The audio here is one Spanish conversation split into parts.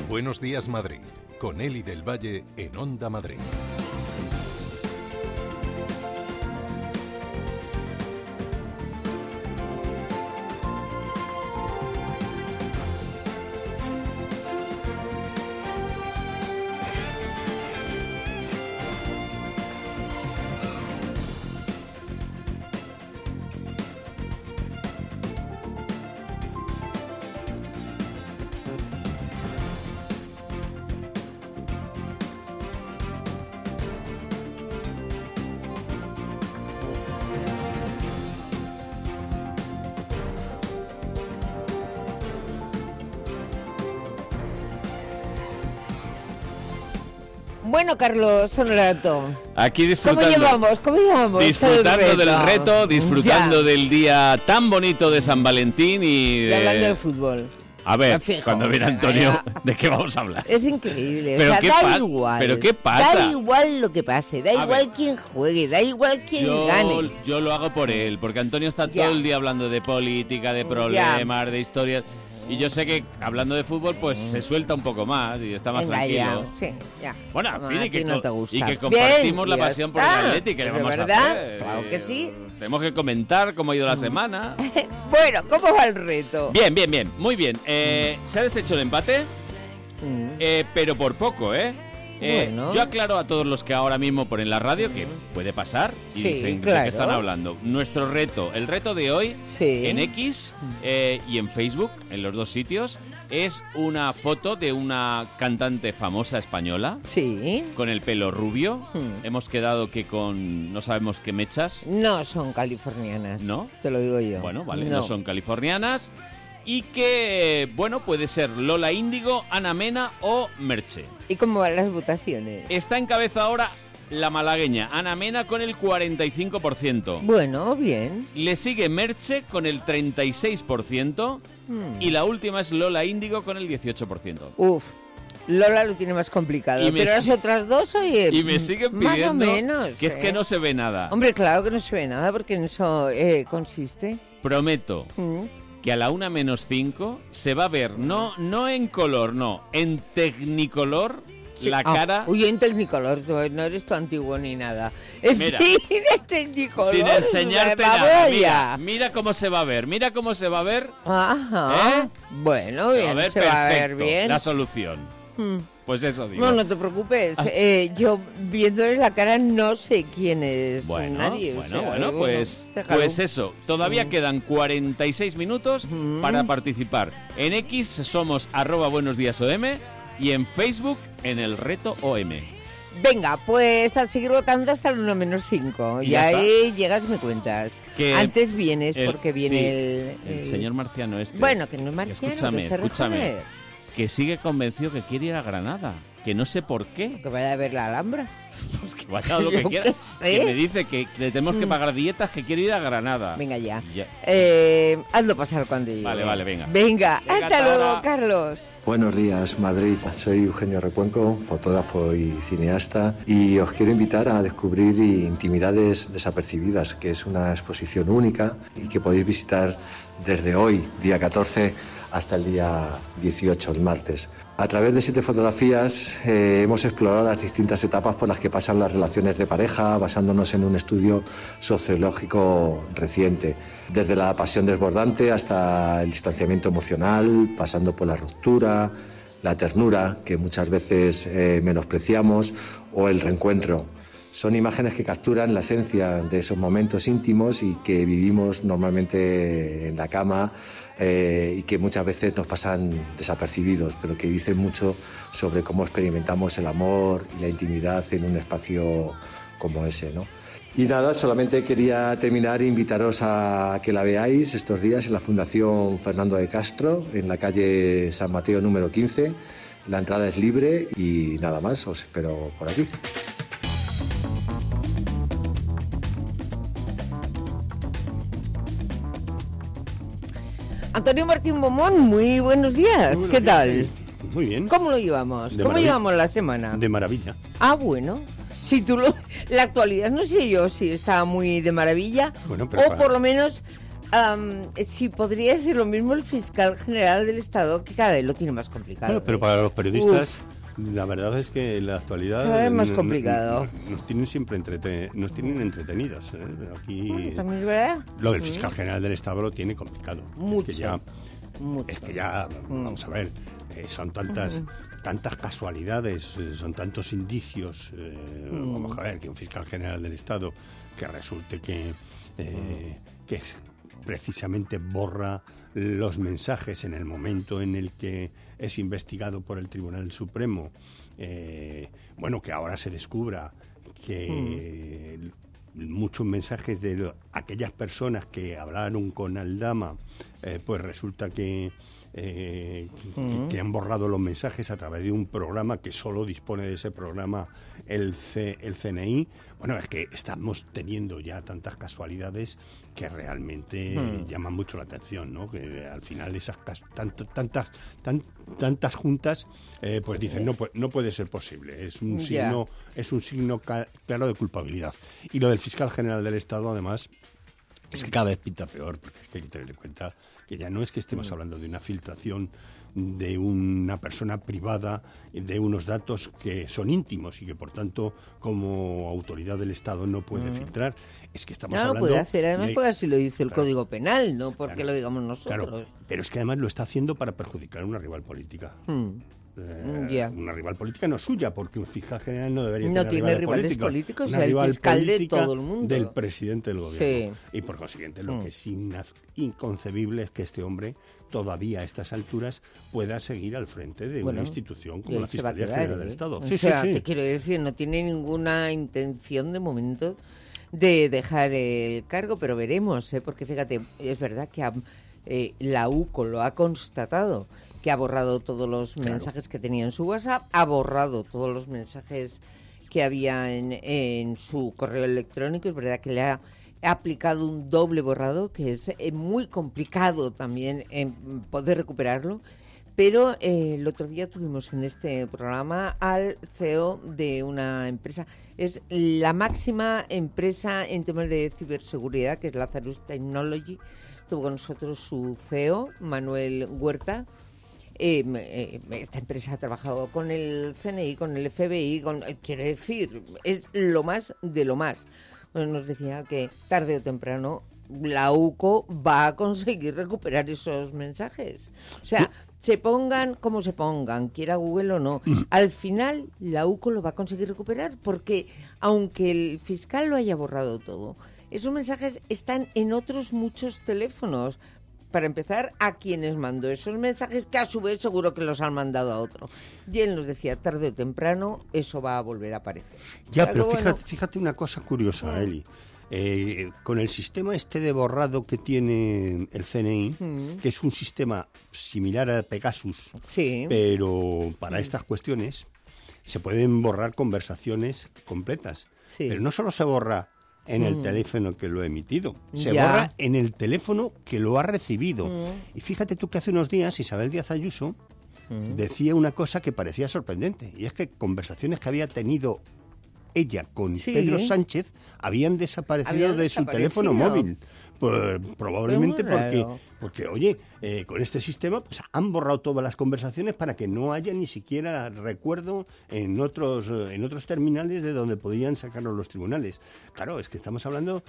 Buenos días, Madrid, con Eli del Valle en Onda Madrid. Bueno, Carlos Honorato, aquí disfrutando. ¿Cómo llevamos? Disfrutando del reto, disfrutando del día tan bonito de San Valentín y hablando de fútbol. A ver, cuando viene Antonio, ¿de qué vamos a hablar? Es increíble, ¿Pero o sea, qué da pasa? igual. ¿Pero qué pasa? Da igual lo que pase, da igual quién juegue, da igual quién gane. Yo lo hago por él, porque Antonio está todo el día hablando de política, de problemas, de historias. Y yo sé que hablando de fútbol, pues se suelta un poco más y está más tranquilo. Sí, ya. Bueno, en fin, y que compartimos bien, la pasión por el Atleti, que le vamos a hacer. Claro que sí. Tenemos que comentar cómo ha ido la semana. Bueno, ¿cómo va el reto? Bien, muy bien. Se ha deshecho el empate, pero por poco, Bueno. Yo aclaro a todos los que ahora mismo ponen la radio que puede pasar y dicen de qué están hablando. Nuestro reto, el reto de hoy en X y en Facebook, en los dos sitios, es una foto de una cantante famosa española con el pelo rubio. Hemos quedado que con no sabemos qué mechas. No son californianas. ¿No? Te lo digo yo. Bueno, vale, no son californianas. Y que, bueno, puede ser Lola Índigo, Ana Mena o Merche. ¿Y cómo van las votaciones? Está en cabeza ahora la malagueña Ana Mena con el 45%. Bueno, bien. Le sigue Merche con el 36%. Y la última es Lola Índigo con el 18%. Uf. Lola lo tiene más complicado, pero las otras dos, oye, y me siguen pidiendo más o menos, que es que no se ve nada. Hombre, claro que no se ve nada, porque en eso consiste. Prometo que a la 1:05 se va a ver, no en color, no, en Technicolor, la cara... Uy, en Technicolor, no eres tú antiguo ni nada. En Mira, fin, en Technicolor. Sin enseñarte nada, mira cómo se va a ver, Ajá. Bueno, bien, a ver, se va a ver bien. La solución. Pues eso digo. No te preocupes. Yo viéndole la cara no sé quién es nadie. Bueno, pues eso. Todavía quedan 46 minutos para participar. En X somos @buenosdíasOM y en Facebook en el reto OM. Venga, pues al seguir votando hasta el 1:05. Y ahí llegas y me cuentas. Antes vienes porque viene el señor marciano este. Bueno, que no es marciano. Escúchame. Que sigue convencido que quiere ir a Granada, que no sé por qué. Que vaya a ver la Alhambra. Pues que vaya a lo que quiera. Que me dice que le tenemos que pagar dietas, que quiere ir a Granada. Venga ya. Hazlo pasar cuando llegue. Vale, venga. Venga, hasta luego, ahora. Carlos. Buenos días, Madrid. Soy Eugenio Recuenco, fotógrafo y cineasta, y os quiero invitar a descubrir Intimidades Desapercibidas, que es una exposición única y que podéis visitar desde hoy, día 14, hasta el día 18, el martes. A través de 7 fotografías hemos explorado las distintas etapas por las que pasan las relaciones de pareja, basándonos en un estudio sociológico reciente, desde la pasión desbordante hasta el distanciamiento emocional, pasando por la ruptura, la ternura, que muchas veces menospreciamos, o el reencuentro. Son imágenes que capturan la esencia de esos momentos íntimos y que vivimos normalmente en la cama, y que muchas veces nos pasan desapercibidos, pero que dicen mucho sobre cómo experimentamos el amor y la intimidad en un espacio como ese, ¿no? Y nada, solamente quería terminar e invitaros a que la veáis estos días en la Fundación Fernando de Castro, en la calle San Mateo número 15. La entrada es libre y nada más, os espero por aquí. Antonio Martín Bomón, muy buenos días. Muy buenos ¿Qué días, tal? sí. Muy bien. ¿Cómo lo llevamos? ¿Cómo llevamos la semana? De maravilla. Ah, bueno. Si tú la actualidad no sé yo si está muy de maravilla, bueno, pero o por lo menos sí, podría decir lo mismo el fiscal general del Estado, que cada vez lo tiene más complicado. Bueno, pero para los periodistas, la verdad es que en la actualidad cada vez más complicado. Nos tienen siempre entretenidos. Aquí también es verdad. Lo del fiscal general del Estado lo tiene complicado. Mucho. Es que ya vamos a ver, son tantas casualidades, son tantos indicios. Vamos a ver, que un fiscal general del Estado que resulte que precisamente borra los mensajes en el momento en el que es investigado por el Tribunal Supremo, que ahora se descubra que muchos mensajes de aquellas personas que hablaron con Aldama, pues resulta que han borrado los mensajes a través de un programa que solo dispone de ese programa el CNI. Bueno, es que estamos teniendo ya tantas casualidades que realmente llaman mucho la atención, ¿no? Que al final esas tantas juntas pues dicen no puede ser posible, es un signo claro de culpabilidad. Y lo del fiscal general del Estado, además, es que cada vez pinta peor, porque es que hay que tener en cuenta que ya no es que estemos hablando de una filtración de una persona privada, de unos datos que son íntimos y que, por tanto, como autoridad del Estado no puede filtrar. Es que estamos hablando... No lo puede hacer, además porque así lo dice el Código Penal, no porque lo digamos nosotros. Claro, pero es que además lo está haciendo para perjudicar a una rival política. Una rival política no suya, porque un fiscal general no debería tener rivales políticos, es el fiscal de todo el mundo, del presidente del gobierno. Sí. Y por consiguiente lo que es inconcebible es que este hombre todavía a estas alturas pueda seguir al frente de una institución como la Fiscalía General del Estado. Te quiero decir, no tiene ninguna intención de momento de dejar el cargo, pero veremos, porque fíjate, es verdad que la UCO lo ha constatado, que ha borrado todos los mensajes que tenía en su WhatsApp, ha borrado todos los mensajes que había en su correo electrónico. Es verdad que le ha aplicado un doble borrado, que es muy complicado también poder recuperarlo. Pero el otro día tuvimos en este programa al CEO de una empresa, es la máxima empresa en temas de ciberseguridad, que es Lazarus Technology. Estuvo con nosotros su CEO, Manuel Huerta. Esta empresa ha trabajado con el CNI, con el FBI, quiere decir, es lo más de lo más. Bueno, nos decía que tarde o temprano la UCO va a conseguir recuperar esos mensajes. O sea, se pongan como se pongan, quiera Google o no, al final la UCO lo va a conseguir recuperar, porque aunque el fiscal lo haya borrado todo, esos mensajes están en otros muchos teléfonos. Para empezar, a quienes mandó esos mensajes, que a su vez seguro que los han mandado a otro. Y él nos decía, tarde o temprano, eso va a volver a aparecer. Ya, pero fíjate una cosa curiosa, Eli. Con el sistema este de borrado que tiene el CNI, que es un sistema similar a Pegasus, pero para estas cuestiones, se pueden borrar conversaciones completas. Sí. Pero no solo se borra en el teléfono que lo ha emitido, se borra en el teléfono que lo ha recibido. Y fíjate tú que hace unos días Isabel Díaz Ayuso decía una cosa que parecía sorprendente, y es que conversaciones que había tenido ella con Pedro Sánchez habían desaparecido de su teléfono móvil. Pues, probablemente porque oye, con este sistema pues han borrado todas las conversaciones para que no haya ni siquiera recuerdo en otros terminales de donde podían sacarlos los tribunales. Claro, es que estamos hablando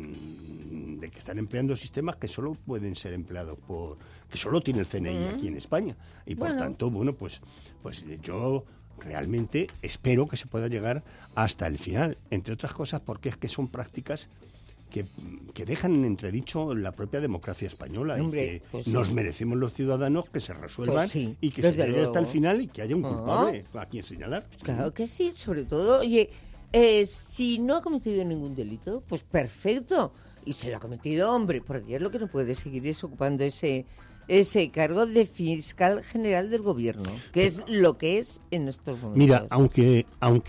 de que están empleando sistemas que solo pueden ser empleados que solo tiene el CNI aquí en España. Y por tanto, pues yo realmente espero que se pueda llegar hasta el final, entre otras cosas porque es que son prácticas que dejan en entredicho la propia democracia española. Hombre, y que nos merecemos los ciudadanos que se resuelvan y que se llegue hasta el final y que haya un culpable a quien señalar. Claro que sí, sobre todo, oye, si no ha cometido ningún delito, pues perfecto, y se lo ha cometido, hombre, por Dios, lo que no puede seguir es ocupando ese cargo de fiscal general del gobierno, que es lo que es en estos momentos. Mira, aunque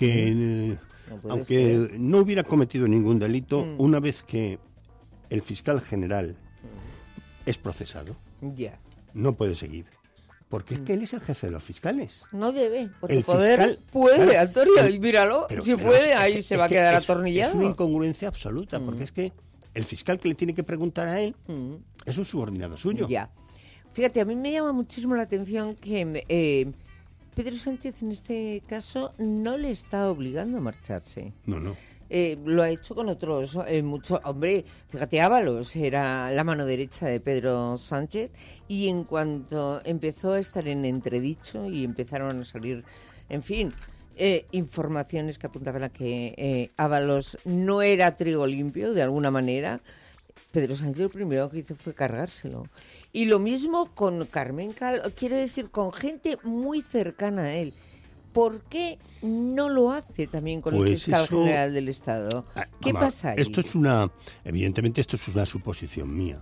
no hubiera cometido ningún delito, una vez que el fiscal general es procesado, no puede seguir. Porque es que él es el jefe de los fiscales. No debe, porque el poder puede, Antonio, y míralo, si puede, ahí se va a quedar atornillado. Es una incongruencia absoluta, porque es que el fiscal que le tiene que preguntar a él es un subordinado suyo. Ya. Fíjate, a mí me llama muchísimo la atención que Pedro Sánchez en este caso no le está obligando a marcharse. No. Lo ha hecho con otros muchos. Hombre, fíjate, Ábalos era la mano derecha de Pedro Sánchez y en cuanto empezó a estar en entredicho y empezaron a salir, en fin, informaciones que apuntaban a que Ábalos no era trigo limpio de alguna manera, Pedro Sánchez lo primero que hizo fue cargárselo. Y lo mismo con Carmen Calvo, quiere decir, con gente muy cercana a él. ¿Por qué no lo hace también con el fiscal general del Estado? ¿Qué pasa ahí? Evidentemente esto es una suposición mía.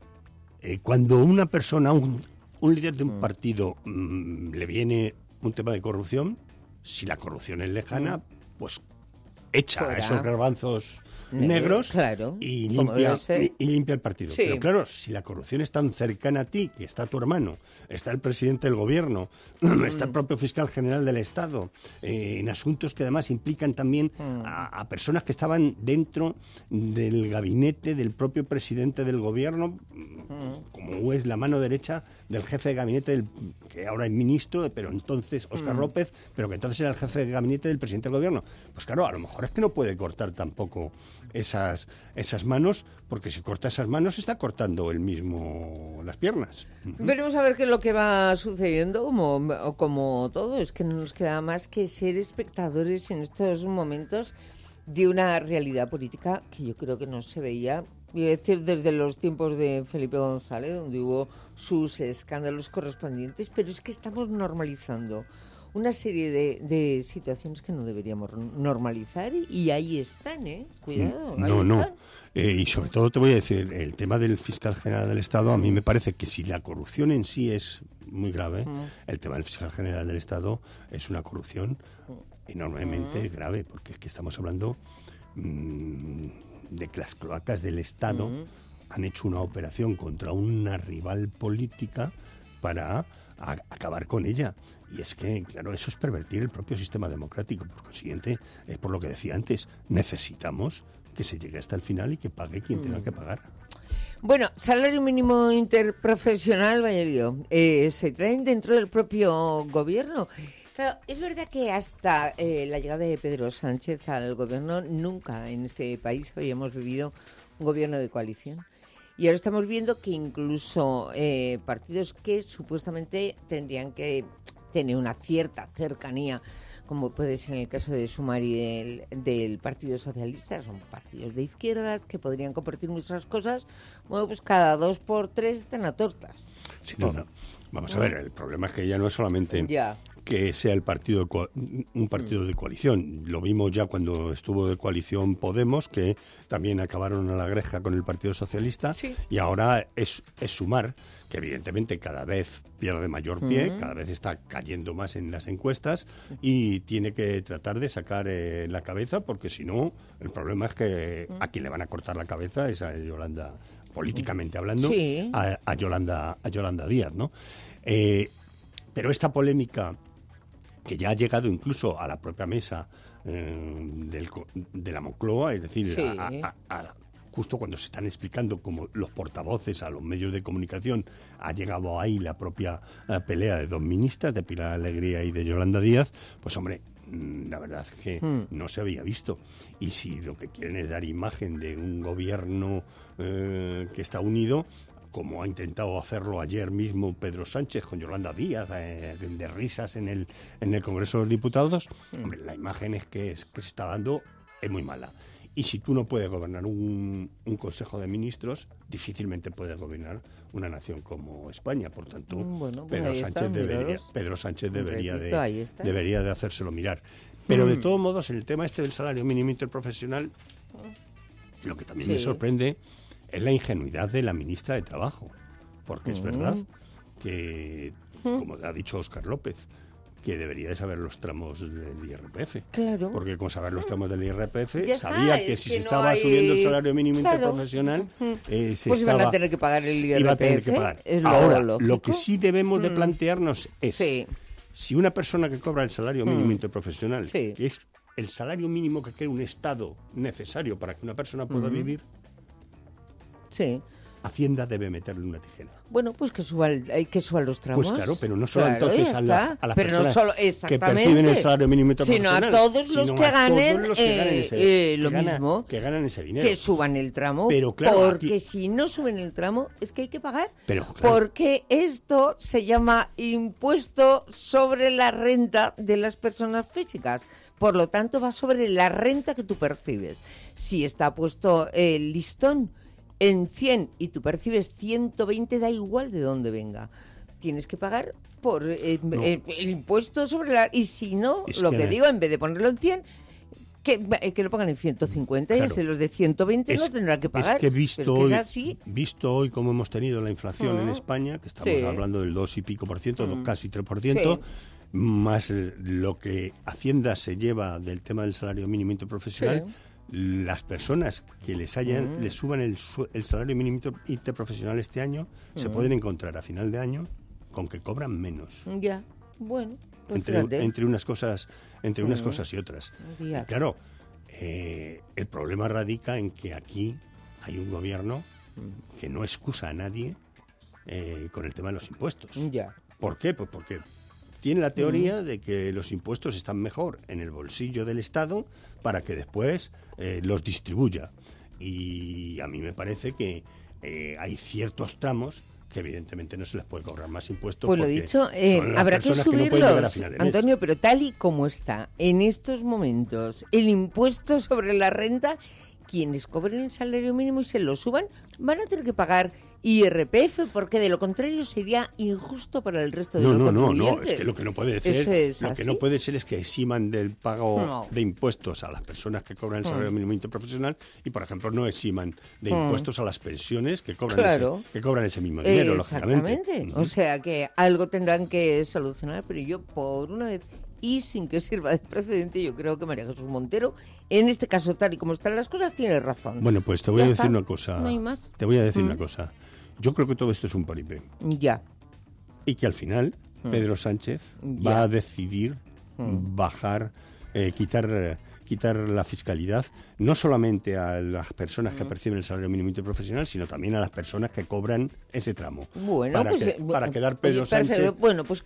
Cuando una persona, un líder de un partido, le viene un tema de corrupción, si la corrupción es lejana, pues echa a esos garbanzos negros, claro, y limpia el partido. Sí. Pero claro, si la corrupción es tan cercana a ti, que está tu hermano, está el presidente del gobierno, está el propio fiscal general del Estado, en asuntos que además implican también a personas que estaban dentro del gabinete del propio presidente del gobierno, como es la mano derecha del jefe de gabinete, que ahora es ministro, pero entonces Óscar López, pero que entonces era el jefe de gabinete del presidente del gobierno. Pues claro, a lo mejor es que no puede cortar tampoco esas manos, porque si corta esas manos está cortando él mismo las piernas. Veremos a ver qué es lo que va sucediendo, como todo. Es que no nos queda más que ser espectadores en estos momentos de una realidad política que yo creo que no se veía, voy a decir, desde los tiempos de Felipe González, donde hubo sus escándalos correspondientes, pero es que estamos normalizando una serie de situaciones que no deberíamos normalizar y ahí están, cuidado. No. Y sobre todo te voy a decir, el tema del fiscal general del Estado, a mí me parece que si la corrupción en sí es muy grave, el tema del fiscal general del Estado es una corrupción enormemente grave, porque es que estamos hablando de que las cloacas del Estado han hecho una operación contra una rival política para acabar con ella. Y es que, claro, eso es pervertir el propio sistema democrático. Por consiguiente, es por lo que decía antes, necesitamos que se llegue hasta el final y que pague quien tenga que pagar. Bueno, salario mínimo interprofesional, Valerio, se traen dentro del propio gobierno. Claro, es verdad que hasta la llegada de Pedro Sánchez al gobierno nunca en este país habíamos vivido un gobierno de coalición. Y ahora estamos viendo que incluso partidos que supuestamente tendrían que tener una cierta cercanía, como puede ser en el caso de Sumar y del Partido Socialista, son partidos de izquierdas que podrían compartir muchas cosas, bueno, pues cada 2 por 3 están a tortas. Sin duda. Vamos a ver, el problema es que ya no es solamente que sea un partido de coalición. Lo vimos ya cuando estuvo de coalición Podemos, que también acabaron a la greja con el Partido Socialista, y ahora es Sumar, que evidentemente cada vez pierde mayor pie, cada vez está cayendo más en las encuestas y tiene que tratar de sacar la cabeza, porque si no, el problema es que a quien le van a cortar la cabeza es a Yolanda, políticamente hablando, a Yolanda Díaz, ¿no? Pero esta polémica, que ya ha llegado incluso a la propia mesa de la Moncloa, es decir, justo cuando se están explicando como los portavoces a los medios de comunicación, ha llegado ahí la propia pelea de dos ministras, de Pilar Alegría y de Yolanda Díaz, pues hombre, la verdad es que no se había visto. Y si lo que quieren es dar imagen de un gobierno que está unido, como ha intentado hacerlo ayer mismo Pedro Sánchez con Yolanda Díaz, de risas en el Congreso de los Diputados, hombre, la imagen que se está dando es muy mala. Y si tú no puedes gobernar un Consejo de Ministros, difícilmente puedes gobernar una nación como España. Por tanto, Pedro Sánchez debería de hacérselo mirar. Pero de todos modos, en el tema este del salario mínimo interprofesional, lo que también me sorprende es la ingenuidad de la ministra de Trabajo. Porque es verdad que, como ha dicho Óscar López, que debería de saber los tramos del IRPF. Claro. Porque con saber los tramos del IRPF sabía que si se estaba subiendo el salario mínimo interprofesional, pues iban a tener que pagar el IRPF. Iba a tener que pagar. Ahora, lo que sí debemos de plantearnos es si una persona que cobra el salario mínimo interprofesional, que es el salario mínimo que cree un Estado necesario para que una persona pueda vivir, Sí. Hacienda debe meterle una tijera. Bueno, pues que suban los tramos. Pues claro, pero no solo entonces a las pero personas no solo, que perciben el salario mínimo interprofesional, sino a todos los que ganen lo mismo. Que ganan ese dinero. Que suban el tramo, pero claro, porque si no suben el tramo es que hay que pagar. Pero, claro, porque esto se llama impuesto sobre la renta de las personas físicas. Por lo tanto, va sobre la renta que tú percibes. Si está puesto el listón en 100 y tú percibes 120, da igual de dónde venga. Tienes que pagar por el impuesto sobre la... Y si no, que digo, en vez de ponerlo en 100, que lo pongan en 150, claro, y así los de 120 no tendrán que pagar. Es que visto hoy cómo hemos tenido la inflación en España, que estamos hablando del 2 y pico por ciento, casi 3%, más lo que Hacienda se lleva del tema del salario mínimo interprofesional, las personas que les suban el salario mínimo interprofesional este año se pueden encontrar a final de año con que cobran menos. Ya, bueno. Pues entre unas cosas y otras. Y claro, el problema radica en que aquí hay un gobierno que no excusa a nadie con el tema de los impuestos. Ya. ¿Por qué? Pues porque tiene la teoría de que los impuestos están mejor en el bolsillo del Estado para que después los distribuya. Y a mí me parece que hay ciertos tramos que evidentemente no se les puede cobrar más impuestos. Pues lo dicho, habrá que subirlos, Antonio, pero tal y como está en estos momentos el impuesto sobre la renta, quienes cobren el salario mínimo y se lo suban van a tener que pagar IRPF, porque de lo contrario sería injusto para el resto de los contribuyentes. No, es que lo que no puede ser es que eximan del pago de impuestos a las personas que cobran el salario mínimo interprofesional y, por ejemplo, no eximan de impuestos a las pensiones que cobran ese mismo dinero, lógicamente. Exactamente. O sea que algo tendrán que solucionar, pero yo, por una vez, y sin que sirva de precedente, yo creo que María Jesús Montero, en este caso, tal y como están las cosas, tiene razón. Bueno, pues te voy a decir una cosa. No hay más. Te voy a decir una cosa. Yo creo que todo esto es un paripé. Ya. Y que al final Pedro Sánchez va a decidir bajar, quitar la fiscalidad, no solamente a las personas que perciben el salario mínimo interprofesional, sino también a las personas que cobran ese tramo. Bueno, para quedar Pedro Sánchez, pues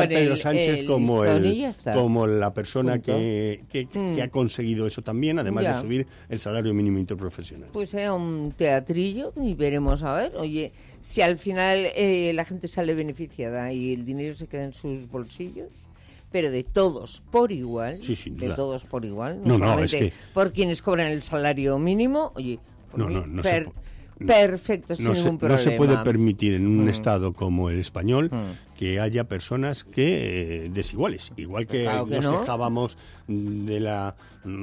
como la persona que ha conseguido eso también, además de subir el salario mínimo interprofesional. Pues sea un teatrillo y veremos a ver. Oye, si al final la gente sale beneficiada y el dinero se queda en sus bolsillos, pero de todos por igual, de todos por igual, no solamente es que por quienes cobran el salario mínimo, oye, perfecto, sin ningún problema. No se puede permitir en un Estado como el español que haya personas desiguales, igual que nos quejábamos de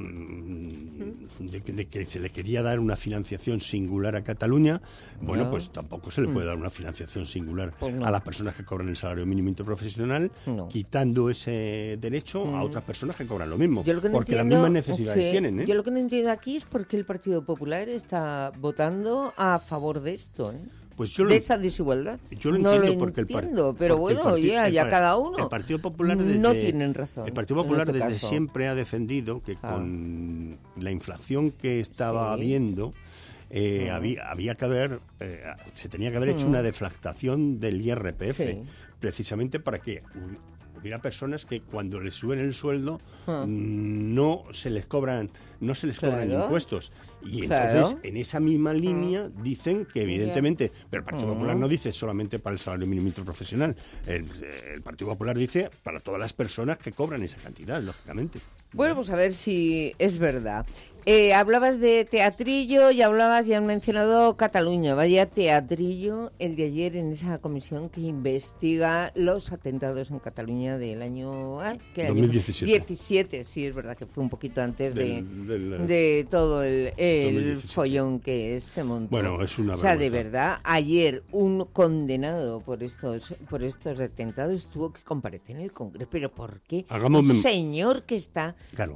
que se le quería dar una financiación singular a Cataluña. Bueno, pues tampoco se le puede dar una financiación singular a las personas que cobran el salario mínimo interprofesional, quitando ese derecho a otras personas que cobran lo mismo, porque las mismas necesidades tienen. Yo lo que no entiendo aquí es por qué el Partido Popular está votando a favor de esto, pues de esa desigualdad. Yo lo entiendo porque pero bueno, ya cada uno. El Partido Popular no tienen razón. El Partido Popular desde siempre ha defendido que con la inflación que estaba habiendo, había que haber se tenía que haber hecho una deflactación del IRPF, precisamente para que hubiera personas que cuando les suben el sueldo no se les cobran impuestos. Y entonces, en esa misma línea, dicen que evidentemente, pero el Partido Popular no dice solamente para el salario mínimo interprofesional, el Partido Popular dice para todas las personas que cobran esa cantidad, lógicamente. Bueno, pues a ver si es verdad. Hablabas de teatrillo y han mencionado Cataluña. Vaya teatrillo el de ayer en esa comisión que investiga los atentados en Cataluña del año... 2017. Sí, es verdad que fue un poquito antes de todo el follón que se montó. Bueno, es una vergüenza. O sea, de verdad, ayer un condenado por estos atentados tuvo que comparecer en el Congreso. ¿Pero por qué? Un señor que está... Claro,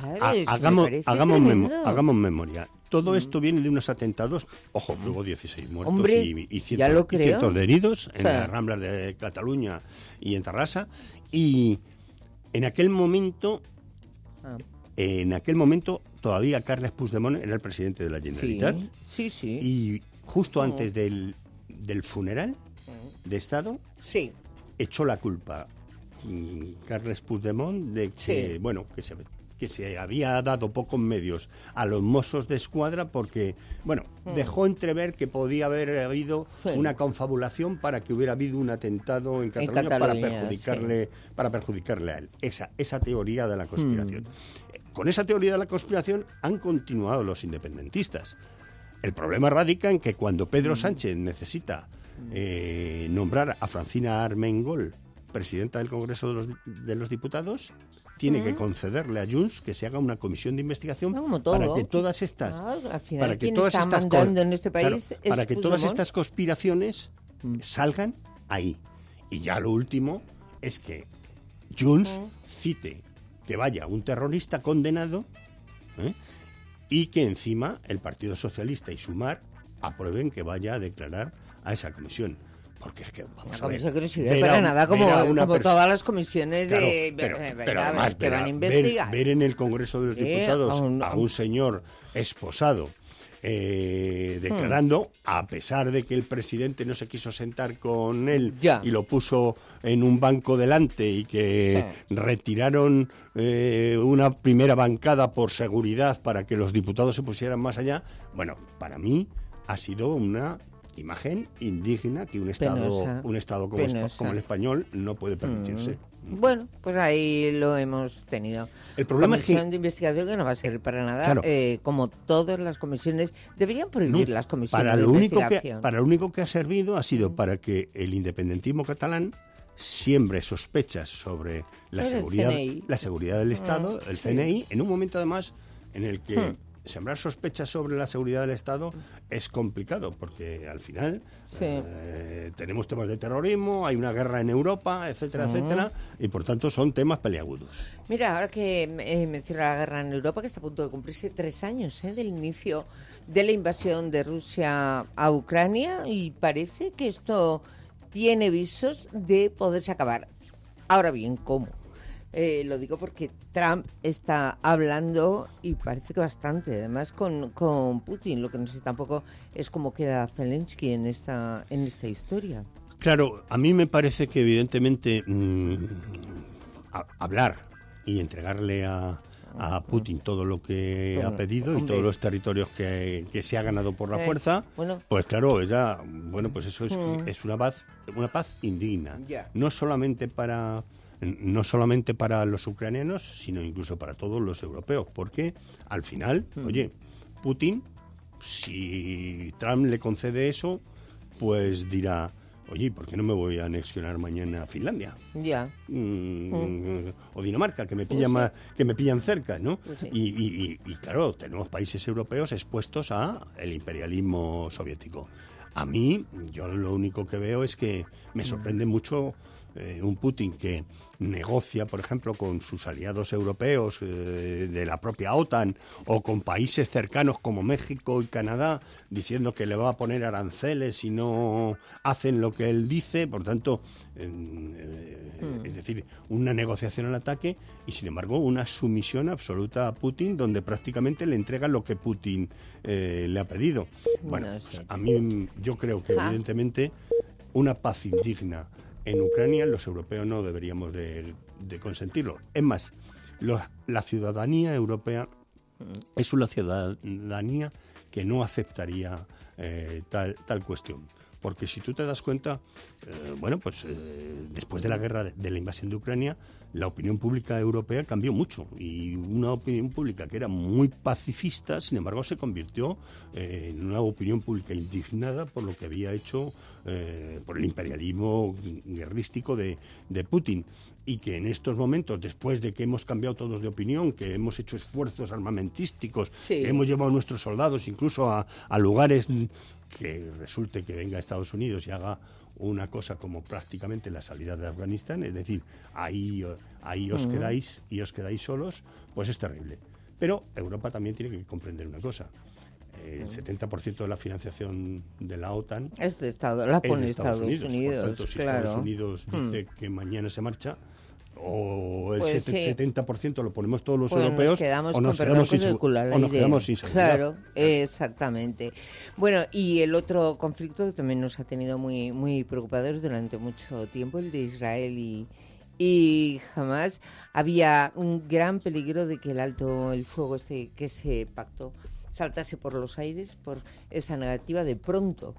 hagamos memoria. Todo esto viene de unos atentados, ojo, luego 16 muertos. Hombre, y cientos de heridos en las Ramblas de Cataluña y en Tarrasa. Y en aquel momento todavía Carles Puigdemont era el presidente de la Generalitat. Sí. Y justo antes del funeral de Estado, echó la culpa Carles Puigdemont de que, que se había dado pocos medios a los Mossos de Escuadra porque, dejó entrever que podía haber habido una confabulación para que hubiera habido un atentado en Cataluña para perjudicarle a él. Esa teoría de la conspiración. Con esa teoría de la conspiración han continuado los independentistas. El problema radica en que cuando Pedro Sánchez necesita nombrar a Francina Armengol presidenta del Congreso de los Diputados, tiene que concederle a Junts que se haga una comisión de investigación para que todas estas conspiraciones salgan ahí. Y ya lo último es que Junts cite que vaya un terrorista condenado y que encima el Partido Socialista y Sumar aprueben que vaya a declarar a esa comisión. Porque es que, vamos a ver, que no sirve para nada, como todas las comisiones pero además, que van a investigar. Ver en el Congreso de los Diputados a un señor esposado declarando, a pesar de que el presidente no se quiso sentar con él y lo puso en un banco delante y que retiraron una primera bancada por seguridad para que los diputados se pusieran más allá, para mí ha sido una imagen indigna que un Estado como el español no puede permitirse. Bueno, pues ahí lo hemos tenido. El problema es que de investigación que no va a servir para nada, como todas las comisiones, deberían prohibir las comisiones de investigación. Para lo único que ha servido ha sido para que el independentismo catalán siembre sospechas sobre la seguridad del Estado, el CNI, en un momento además en el que sembrar sospechas sobre la seguridad del Estado es complicado, porque al final tenemos temas de terrorismo, hay una guerra en Europa, etcétera, etcétera, y por tanto son temas peliagudos. Mira, ahora que menciona la guerra en Europa, que está a punto de cumplirse 3 años del inicio de la invasión de Rusia a Ucrania, y parece que esto tiene visos de poderse acabar. Ahora bien, ¿cómo? Lo digo porque Trump está hablando, y parece que bastante, además con Putin. Lo que no sé tampoco es cómo queda Zelensky en esta historia. Claro, a mí me parece que evidentemente hablar y entregarle a Putin todo lo que ha pedido y todos los territorios que se ha ganado por la fuerza, pues claro, pues eso es una paz indigna. No solamente para los ucranianos, sino incluso para todos los europeos, porque al final, Putin, si Trump le concede eso, pues dirá, ¿por qué no me voy a anexionar mañana a Finlandia? O Dinamarca, que me pillan cerca, ¿no? Y claro, tenemos países europeos expuestos a el imperialismo soviético. A mí, yo lo único que veo es que me sorprende mucho un Putin que negocia, por ejemplo, con sus aliados europeos de la propia OTAN o con países cercanos como México y Canadá, diciendo que le va a poner aranceles si no hacen lo que él dice. Por tanto, es decir, una negociación al ataque y, sin embargo, una sumisión absoluta a Putin, donde prácticamente le entrega lo que Putin le ha pedido. Bueno, pues a mí yo creo que evidentemente una paz indigna en Ucrania los europeos no deberíamos de consentirlo. Es más, la ciudadanía europea es una ciudadanía que no aceptaría tal cuestión. Porque si tú te das cuenta, después de la guerra, de la invasión de Ucrania, la opinión pública europea cambió mucho. Y una opinión pública que era muy pacifista, sin embargo, se convirtió en una opinión pública indignada por lo que había hecho, por el imperialismo guerrístico de Putin. Y que en estos momentos, después de que hemos cambiado todos de opinión, que hemos hecho esfuerzos armamentísticos, que hemos llevado a nuestros soldados incluso a lugares que resulte que venga a Estados Unidos y haga una cosa como prácticamente la salida de Afganistán, es decir, ahí os quedáis solos, pues es terrible. Pero Europa también tiene que comprender una cosa. El 70% de la financiación de la OTAN es de Estados Unidos. Por tanto, si Estados Unidos dice que mañana se marcha, o el 70% lo ponemos todos los europeos, nos quedamos o nos quedamos sin seguridad. Claro, exactamente. Bueno, y el otro conflicto que también nos ha tenido muy, muy preocupados durante mucho tiempo, el de Israel y Hamas. Había un gran peligro de que el fuego que se pactó saltase por los aires por esa negativa de pronto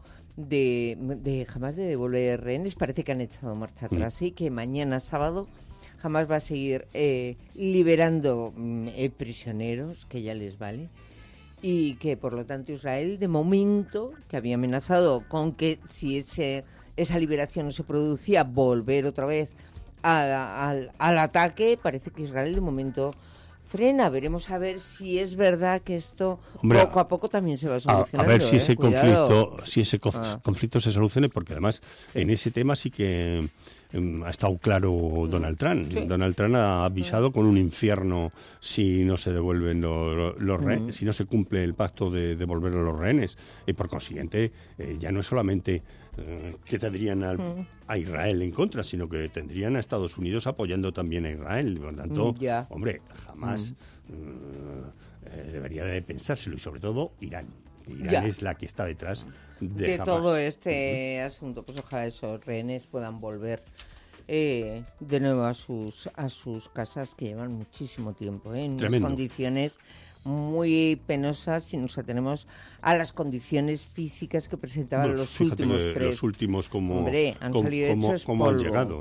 de Hamas de devolver rehenes. Parece que han echado marcha atrás y que mañana sábado Hamas va a seguir liberando prisioneros, que ya les vale, y que por lo tanto Israel, de momento, que había amenazado con que si esa liberación no se producía, volver otra vez al ataque, parece que Israel de momento frena. Veremos a ver si es verdad que esto poco a poco también se va solucionando. A ver si ese conflicto se solucione, porque además en ese tema sí que ha estado claro Donald Trump. Sí. Donald Trump ha avisado con un infierno si no se devuelven los rehenes, si no se cumple el pacto de devolver los rehenes. Y por consiguiente, ya no es solamente que tendrían a Israel en contra, sino que tendrían a Estados Unidos apoyando también a Israel. Por lo tanto, hombre, jamás debería de pensárselo, y sobre todo Irán. Irán es la que está detrás de todo este asunto. Pues ojalá esos rehenes puedan volver de nuevo a sus casas, que llevan muchísimo tiempo en unas condiciones muy penosas, si nos atenemos a las condiciones físicas que presentaban los últimos tres. Los últimos como han llegado.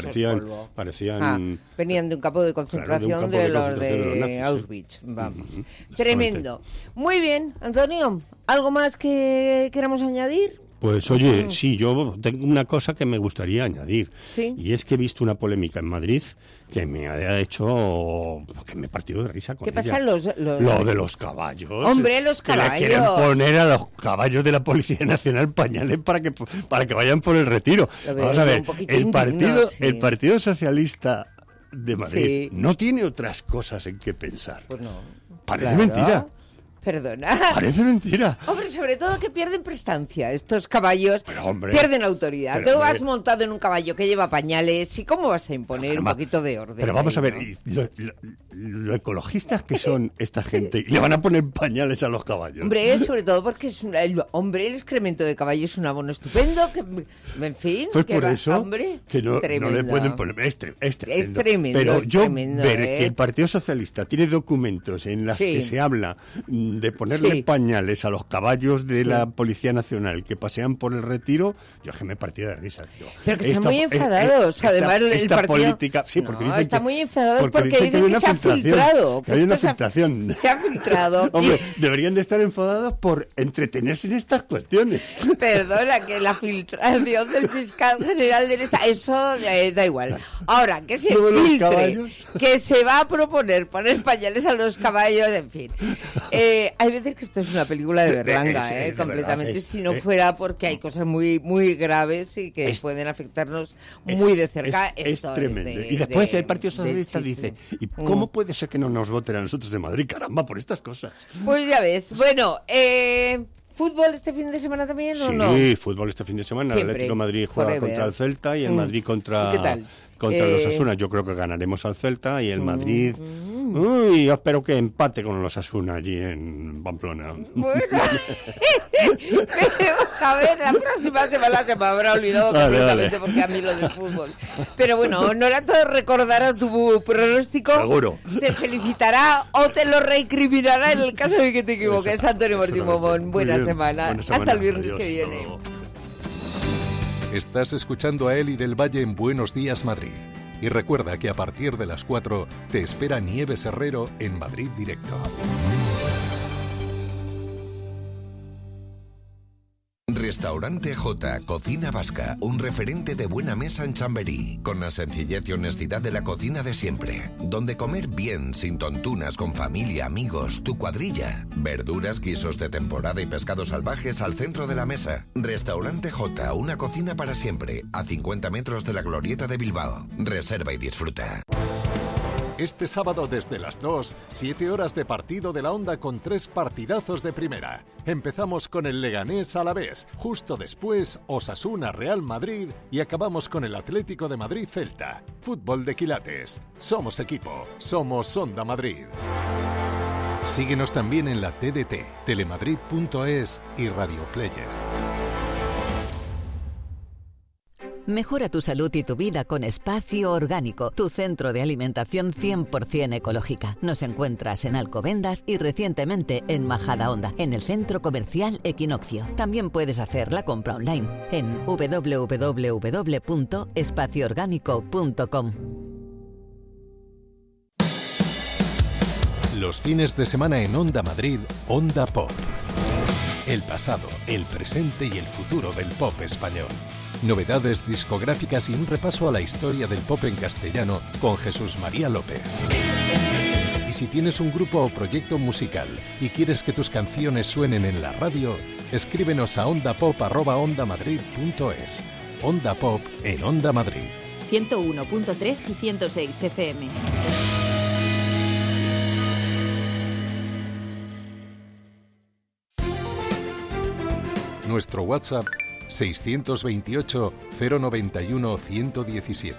Parecían venían de un campo de concentración, de los nazis, Auschwitz. Vamos. Tremendo. Muy bien, Antonio, ¿algo más que queramos añadir? Pues oye, sí, yo tengo una cosa que me gustaría añadir. ¿Sí? Y es que he visto una polémica en Madrid que me ha hecho que me he partido de risa con ella. ¿Qué pasa? Lo de los caballos. Hombre, los caballos. Que le quieren poner a los caballos de la Policía Nacional pañales para que vayan por el retiro. Vamos a ver, el Partido Socialista de Madrid no tiene otras cosas en que pensar. Pues no. Parece mentira. Perdona. Parece mentira. Hombre, sobre todo que pierden prestancia. Estos caballos pierden autoridad. Tú vas montado en un caballo que lleva pañales, ¿y cómo vas a imponer un poquito de orden? Pero vamos a ver, lo ecologistas que son esta gente, y le van a poner pañales a los caballos. Hombre, sobre todo porque el excremento de caballo es un abono estupendo, que, en fin. Pues por eso que no le pueden poner. Es tremendo. Pero ver que el Partido Socialista tiene documentos en los que se habla de ponerle pañales a los caballos de la Policía Nacional que pasean por el retiro, yo es que me partí de risa, tío. Pero que están muy enfadados, además el partido... política, porque dicen está muy enfadados porque dicen que se ha filtrado. Que hay una filtración. Se ha filtrado. Hombre, deberían de estar enfadados por entretenerse en estas cuestiones. Perdona, que la filtración del fiscal general de eso da igual. Ahora, que se filtre, que se va a proponer poner pañales a los caballos, en fin. Hay veces que esto es una película de Berlanga, completamente, verdad, si no fuera porque hay cosas muy, muy graves y que pueden afectarnos muy de cerca. Es tremendo. Y después el Partido Socialista dice, ¿y cómo puede ser que no nos voten a nosotros de Madrid, caramba, por estas cosas? Pues ya ves. Bueno, ¿fútbol este fin de semana también o no? Sí, fútbol este fin de semana. El Atlético de Madrid juega contra el Celta y el Madrid contra los Osasuna. Yo creo que ganaremos al Celta y el Madrid... yo espero que empate con los Osasuna allí en Pamplona. Bueno, veremos a ver, la próxima semana se me habrá olvidado completamente porque a mí lo del fútbol. Pero bueno, Norato recordará tu pronóstico. Seguro. Te felicitará o te lo recriminará en el caso de que te equivoques. Antonio Martín Momón, buena semana. Hasta el viernes que viene. Estás escuchando a Eli del Valle en Buenos Días Madrid. Y recuerda que a partir de las 4 te espera Nieves Herrero en Madrid Directo. Restaurante J, Cocina Vasca, un referente de buena mesa en Chamberí, con la sencillez y honestidad de la cocina de siempre, donde comer bien, sin tontunas, con familia, amigos, tu cuadrilla, verduras, guisos de temporada y pescados salvajes al centro de la mesa. Restaurante J, una cocina para siempre, a 50 metros de la Glorieta de Bilbao. Reserva y disfruta. Este sábado desde las 2, 7 horas de partido de la Onda con 3 partidazos de primera. Empezamos con el Leganés Alavés, justo después Osasuna Real Madrid y acabamos con el Atlético de Madrid Celta. Fútbol de quilates. Somos equipo, somos Onda Madrid. Síguenos también en la TDT, telemadrid.es y Radio Player. Mejora tu salud y tu vida con Espacio Orgánico, tu centro de alimentación 100% ecológica. Nos encuentras en Alcobendas y recientemente en Majadahonda, en el centro comercial Equinoccio. También puedes hacer la compra online en www.espacioorgánico.com. Los fines de semana en Onda Madrid, Onda Pop. El pasado, el presente y el futuro del pop español. Novedades discográficas y un repaso a la historia del pop en castellano con Jesús María López. Y si tienes un grupo o proyecto musical y quieres que tus canciones suenen en la radio, escríbenos a ondapop@ondamadrid.es. Onda Pop en Onda Madrid. 101.3 y 106 FM. Nuestro WhatsApp 628 091 117.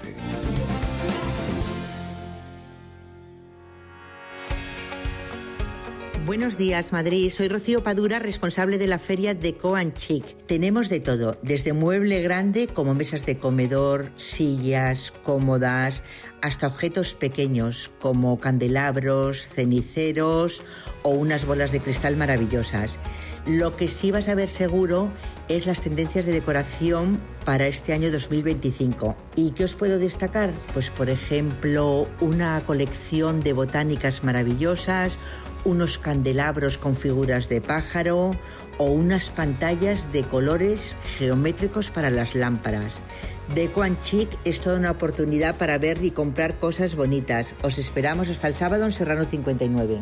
Buenos días, Madrid. Soy Rocío Padura, responsable de la feria Deco & Chic. Tenemos de todo, desde mueble grande como mesas de comedor, sillas, cómodas, hasta objetos pequeños como candelabros, ceniceros o unas bolas de cristal maravillosas. Lo que sí vas a ver seguro es las tendencias de decoración para este año 2025. ¿Y qué os puedo destacar? Pues, por ejemplo, una colección de botánicas maravillosas, unos candelabros con figuras de pájaro o unas pantallas de colores geométricos para las lámparas. Deco & Chic es toda una oportunidad para ver y comprar cosas bonitas. Os esperamos hasta el sábado en Serrano 59.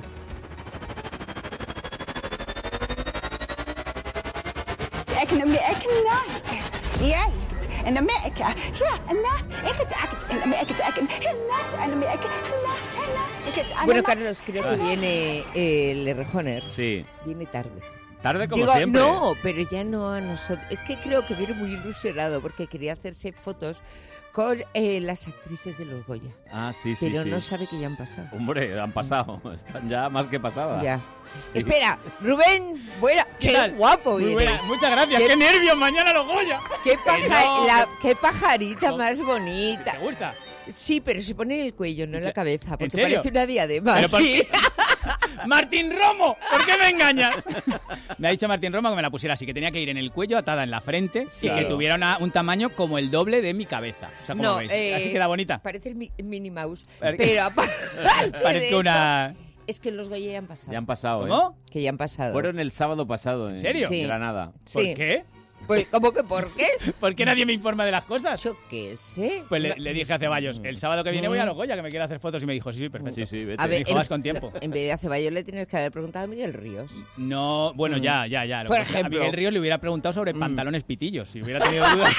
Bueno, Carlos, creo que viene el Errejoner. Sí. Viene tarde. Tarde como siempre. No, pero ya no a nosotros. Es que creo que viene muy ilusionado porque quería hacerse fotos con las actrices de los Goya. Ah, sí. Pero no sabe que ya han pasado. Hombre, han pasado. Están ya más que pasadas. Ya. Sí. Espera, Rubén, buena. Qué guapo viene. Buena. Muchas gracias. Qué nervios mañana los Goya. Qué pajarita más bonita. ¿Te gusta? Sí, pero se pone en el cuello, no en la cabeza, porque ¿En serio? parece una diadema. Sí. ¡Martín Romo! ¿Por qué me engañas? Me ha dicho Martín Romo que me la pusiera así, que tenía que ir en el cuello, atada en la frente, sí, y que tuviera un tamaño como el doble de mi cabeza. O sea, como veis. Así queda bonita. Parece el Minnie Mouse. Pero aparte parece una... Es que los Goya ya han pasado. Ya han pasado, ¿Cómo? Que ya han pasado. Fueron el sábado pasado en serio? Granada. ¿Por qué? Pues, ¿cómo que por qué? ¿Por qué nadie me informa de las cosas? Yo qué sé. Pues le dije a Ceballos, el sábado que viene voy a los Goya, que me quiere hacer fotos, y me dijo, sí, perfecto. Sí, vete. A ver, me dijo, vas con tiempo. En vez de a Ceballos le tienes que haber preguntado a Miguel Ríos. No, bueno, ya. Por ejemplo. A Miguel Ríos le hubiera preguntado sobre pantalones pitillos, si hubiera tenido dudas.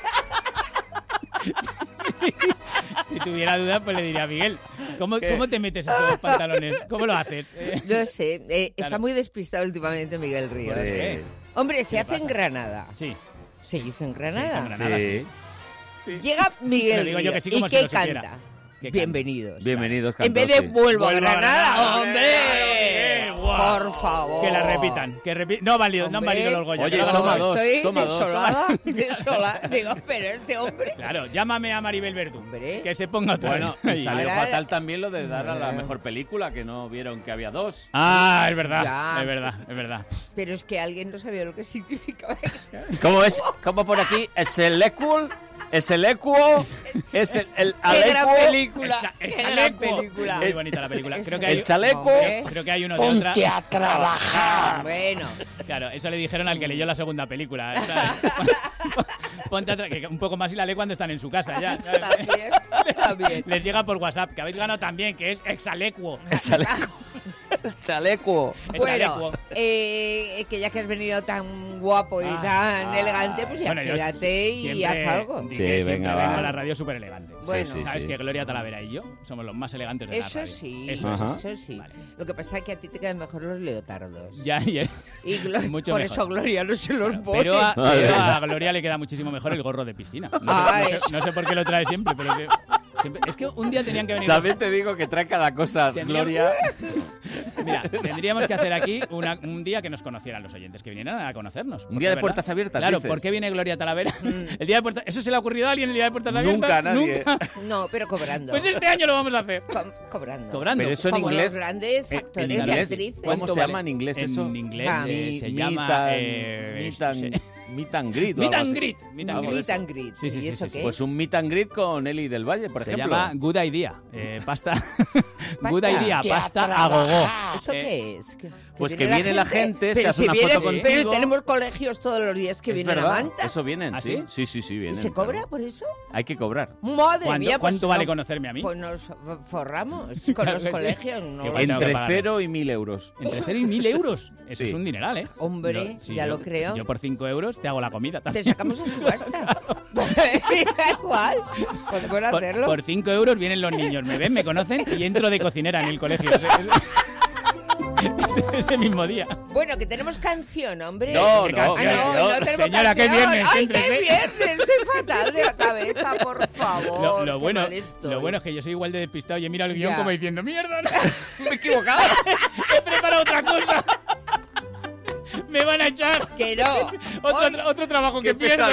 Si tuviera dudas, pues le diría a Miguel, ¿cómo te metes a esos pantalones? ¿Cómo lo haces? No sé, está muy despistado últimamente Miguel Ríos. Hombre, se hace en Granada. Sí. ¿Se hizo en Granada? Sí. Llega Miguel Ríos. Sí, ¿Y qué canta? Bienvenidos. Bienvenidos, en vez de vuelvo a Granada, Granada, ¡hombre! Por favor. Que la repitan. No han valido los Goya. Oye, toma dos. Estoy desolada. Digo, pero este hombre... Claro, llámame a Maribel Verdú. Que se ponga otra vez. Bueno, salió fatal también lo de dar a la mejor película, que no vieron que había dos. Ah, es verdad. Ya. Es verdad. Pero es que alguien no sabía lo que significaba eso. ¿Cómo es? ¿Cómo por aquí? ¿Es el equal? ¿Es el equo? ¿Es el ¡Qué gran película! ¡Qué gran película! Muy bonita la película. Creo que hay, el chaleco. Creo que hay uno de otra. ¡Ponte a trabajar! Bueno. Claro, eso le dijeron al que leyó la segunda película. Ponte a que un poco más y la lee cuando están en su casa ya. También. Les llega por WhatsApp, que habéis ganado también, que es exalequo. Chaleco. Bueno, que ya que has venido tan guapo y tan elegante, pues ya quédate y haz algo. Sí, venga, vengo a la radio súper elegante. Bueno, sabes que Gloria Talavera y yo somos los más elegantes de la radio. Eso sí. Vale. Lo que pasa es que a ti te quedan mejor los leotardos. Ya. Y mucho por mejor. Eso Gloria no se los pone. Pero a Gloria le queda muchísimo mejor el gorro de piscina. No sé por qué lo trae siempre, pero es que un día tenían que venir... También te digo que trae cada cosa, Gloria. Mira, tendríamos que hacer aquí un día que nos conocieran los oyentes, que vinieran a conocernos. Un día de puertas abiertas, Claro, dices. ¿por qué viene Gloria Talavera? El día de puertas... ¿Eso se le ha ocurrido a alguien el día de puertas abiertas? Nunca, nadie. ¿Nunca? No, pero cobrando. Pues este año lo vamos a hacer. Cobrando. Pero eso en como inglés... los grandes actores y actrices. ¿Cómo se llama en inglés eso? En inglés se llama... Meet and greet. Meet and greet. Meet and greet. Sí. ¿Y eso qué es? Pues un meet and greet con Eli del Valle, por ejemplo. Se llama Good Idea. Pasta. Good Idea, pasta a gogo. ¿Eso qué es? Pues que viene la gente, se hace una foto contigo. Pero tenemos colegios todos los días que vienen a Manta. Eso vienen, ¿sí? Sí, vienen. ¿Y se cobra por eso? Hay que cobrar. Madre mía. ¿Cuánto vale conocerme a mí? Pues nos forramos con los colegios. Entre 0 y 1.000 euros. ¿Entre 0 y 1.000 euros? Eso es un dineral, ¿eh? Hombre, ya lo creo. Yo por 5 euros te hago la comida también. Te sacamos a subasta. Igual. Podemos hacerlo. Por 5 euros vienen los niños, me ven, me conocen y entro de cocinera en el colegio. Ese mismo día. Bueno, que tenemos canción, hombre. No tenemos señora, canción. ¿qué viernes? ¡Ay, qué viernes! Estoy fatal de la cabeza, por favor. Lo bueno es que yo soy igual de despistado y he mirado el guión como diciendo, ¡mierda! Me he equivocado. He preparado otra cosa. Me van a echar. Que no. Otro trabajo que pierdo.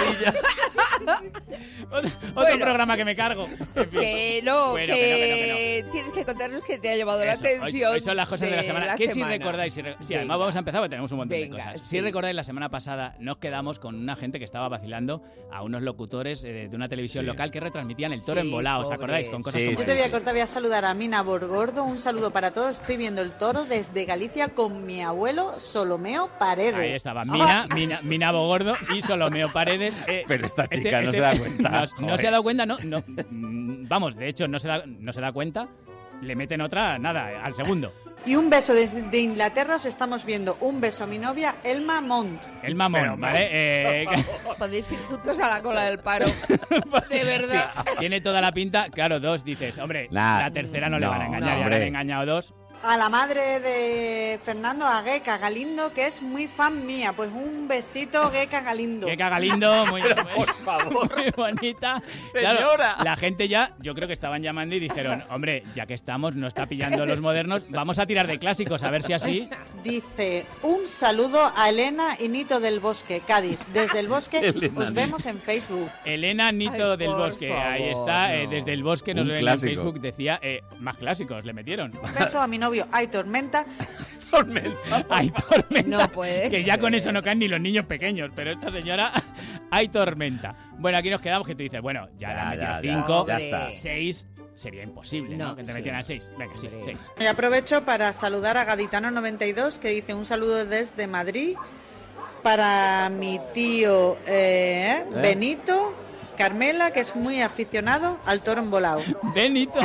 Otro programa que me cargo. En fin. Que no, que tienes que contarnos que te ha llamado la atención. Hoy son las cosas de la semana. Si recordáis, además vamos a empezar porque tenemos un montón de cosas. Si recordáis, la semana pasada nos quedamos con una gente que estaba vacilando a unos locutores de una televisión local que retransmitían el toro embolado. ¿Os acordáis? Con cosas como Yo te voy a cortar, voy a saludar a Mina Borgordo. Un saludo para todos. Estoy viendo el toro desde Galicia con mi abuelo Solomeo Paredes. Ahí estaba, Mina Bogordo y Solomeo Paredes. Pero esta chica no se da cuenta. No se ha dado cuenta, no. Vamos, de hecho, no se da cuenta. Le meten otra, nada, al segundo. Y un beso desde Inglaterra, os estamos viendo. Un beso a mi novia, Elma Mont. Elma Mont, ¿vale? Podéis ir juntos a la cola del paro. De verdad. Sí, tiene toda la pinta. Claro, dos dices, hombre, la tercera no le van a engañar. Ya le han engañado dos. A la madre de Fernando, a Geka Galindo, que es muy fan mía. Pues un besito, Geka Galindo. Geka Galindo, muy por favor, muy bonita. Señora. Claro, la gente ya, yo creo que estaban llamando y dijeron, hombre, ya que estamos, no está pillando los modernos, vamos a tirar de clásicos, a ver si así. Dice, un saludo a Elena y Nito del Bosque, Cádiz. Desde el Bosque os vemos en Facebook. Elena Nito del Bosque, favor, ahí está, desde el Bosque nos ven clásico. en Facebook, decía, más clásicos le metieron. Un beso a mi novio, Hay Tormenta. Hay tormenta. No puede que ya ser. con eso no caen ni los niños pequeños, pero esta señora, hay tormenta. Bueno, aquí nos quedamos que tú dices, bueno, ya le han metido 5, ya está. 6 sería imposible, ¿no? Que te metieran 6. Venga, sí, 6. Y aprovecho para saludar a Gaditano92, que dice un saludo desde Madrid para mi tío Benito Carmela, que es muy aficionado al toro embolado. Benito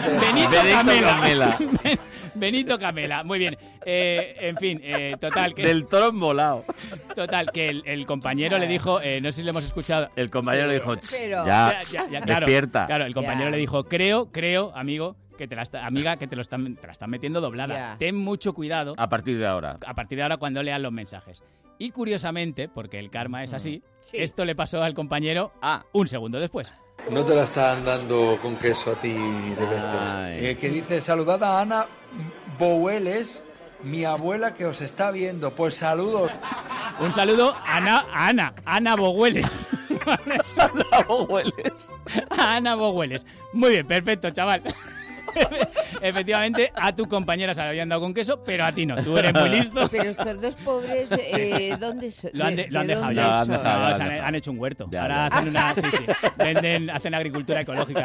Camela. Benito Camela, muy bien. En fin, total que... Del toro embolado. Total, que el compañero le dijo, no sé si lo hemos escuchado. El compañero le dijo, pero... ya, claro, despierta. Claro, el compañero le dijo, creo, amigo, que te la están metiendo doblada. Ten mucho cuidado. A partir de ahora. Cuando leas los mensajes. Y curiosamente, porque el karma es así, esto le pasó al compañero un segundo después. No te la están dando con queso a ti de veces. Que dice, saludad a Ana Boueles, mi abuela que os está viendo. Pues saludos. Un saludo a Ana Boueles. Ana Boueles. Ana Boueles. Muy bien, perfecto, chaval. Efectivamente, a tu compañera se le habían dado con queso, pero a ti no. Tú eres muy listo. Pero estos dos pobres, ¿dónde son? Lo han dejado ya. Han hecho un huerto. Ahora hacen hacen agricultura ecológica.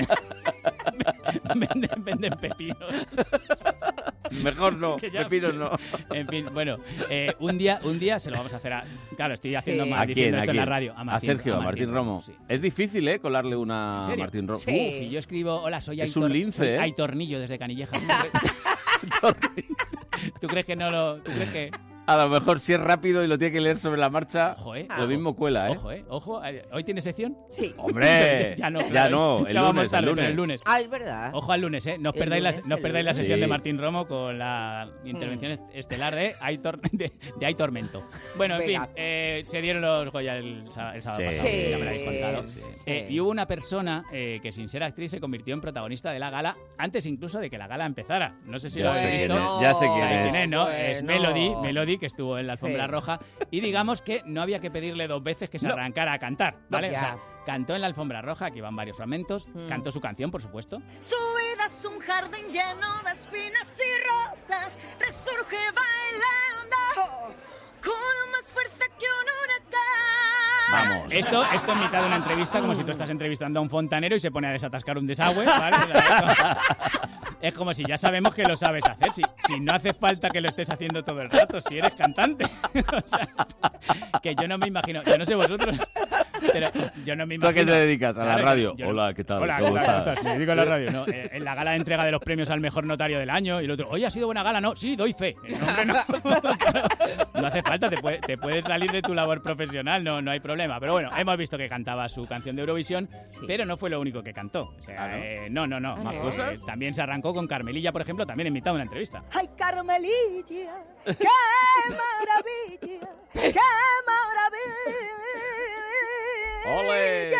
Venden pepinos. Mejor no, pepinos no. En fin, bueno, un día se lo vamos a hacer a... Claro, estoy haciendo mal diciendo esto en la radio. A Sergio, a Martín Romo. Sí. Es difícil, colarle una a Martín Romo. Sí. Si yo escribo, hola, soy Aitor. Es un lince, Hay Tornillo desde Canilleja. ¿Tú crees que no lo...? ¿Tú crees que...? A lo mejor si es rápido y lo tiene que leer sobre la marcha, ojo, lo mismo cuela, ¿eh? Ojo. ¿Hoy tiene sección? Sí. ¡Hombre! ya no. El lunes. Ah, es verdad. Ojo al lunes, ¿eh? No os perdáis la sección de Martín Romo con la intervención estelar de Hay Tormento. Bueno, en fin, se dieron los Goya el sábado pasado, ya me lo habéis contado. Y hubo una persona que sin ser actriz se convirtió en protagonista de la gala antes incluso de que la gala empezara. No sé si lo habéis visto. Ya sé quién es. ¿No? Es Melody, que estuvo en la alfombra roja, y digamos que no había que pedirle 2 veces que se arrancara a cantar, ¿vale? O sea, cantó en la alfombra roja, aquí van varios fragmentos, cantó su canción, por supuesto. Su vida es un jardín lleno de espinas y rosas, resurge bailando con más fuerza que un huracán. Vamos. Esto en mitad de una entrevista, como si tú estás entrevistando a un fontanero y se pone a desatascar un desagüe, ¿vale? Es como si ya sabemos que lo sabes hacer, si no hace falta que lo estés haciendo todo el rato, si eres cantante. O sea, que yo no me imagino, yo no sé vosotros, pero yo no me imagino. ¿Tú a qué te dedicas? ¿A la radio? Hola, ¿qué tal? Hola, ¿cómo estás? Me dedico a la radio, ¿no? En la gala de entrega de los premios al mejor notario del año, y el otro, oye, ¿ha sido buena gala? No, sí, doy fe. El nombre no hace falta, te puedes salir de tu labor profesional, no hay problema. Pero bueno, hemos visto que cantaba su canción de Eurovisión, pero no fue lo único que cantó. O sea, no. ¿Más cosas? También se arrancó con Carmelilla, por ejemplo, también invitado a una entrevista. ¡Ay, Carmelilla! ¡Qué maravilla! ¡Qué maravilla! ¡Ole!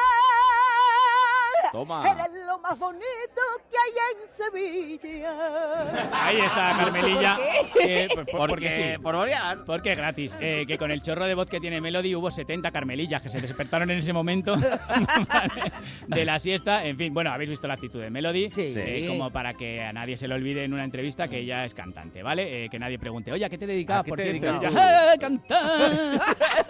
Toma. Eres lo más bonito que hay en Sevilla. Ahí está Carmelilla. Porque sí. Por variar. Porque es gratis. Que con el chorro de voz que tiene Melody hubo 70 Carmelillas que se despertaron en ese momento de la siesta. En fin, bueno, habéis visto la actitud de Melody. Sí. Como para que a nadie se le olvide en una entrevista que ella es cantante, ¿vale? Que nadie pregunte, oye, ¿a qué te dedicabas? Por cierto, cantar.